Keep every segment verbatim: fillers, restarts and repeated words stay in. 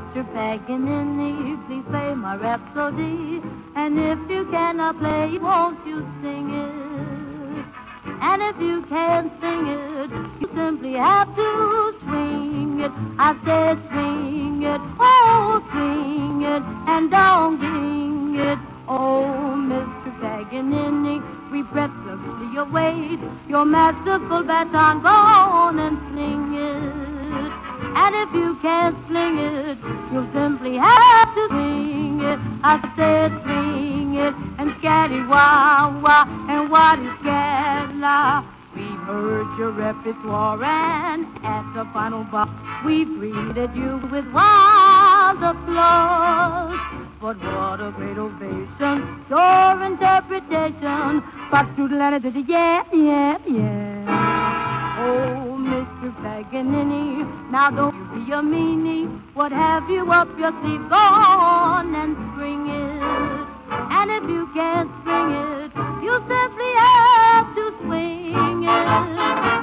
Mister Paganini, please play my Rhapsody. And if you cannot play, won't you sing it? And if you can't sing it, you simply have to swing it. I said swing it, oh swing it, and don't ding it. Oh, Mister Paganini, we breathlessly await your masterful baton. Go on and sling it. And if you can't sling it, you'll simply have to swing it. I said swing it, and scatty-wah-wah, and what is scala? We've heard your repertoire, and at the final box, we've greeted you with wild applause. But what a great ovation, your interpretation. Fox-doodle-and-a-doodle, yeah, yeah, yeah. Oh, Mister Paganini, now don't you be a meanie. What have you up your sleeve? Go on and string it. And if you can't string it, you simply have to swing it.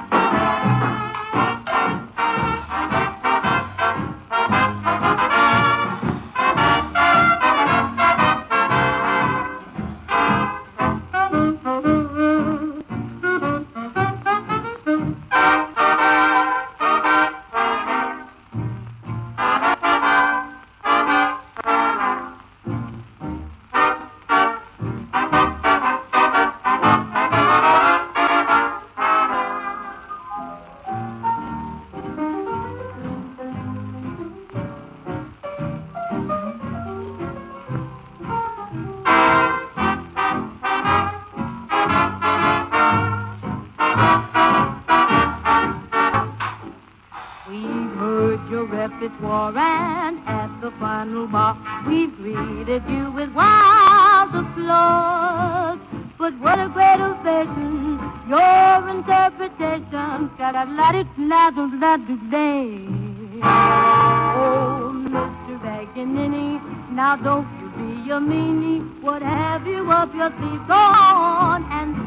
Repertoire, and at the final bar, we've greeted you with wild applause. But what a great ovation, your interpretation. Oh, Mister Paganini, now don't you be a meanie. What have you up your sleeve? Go on and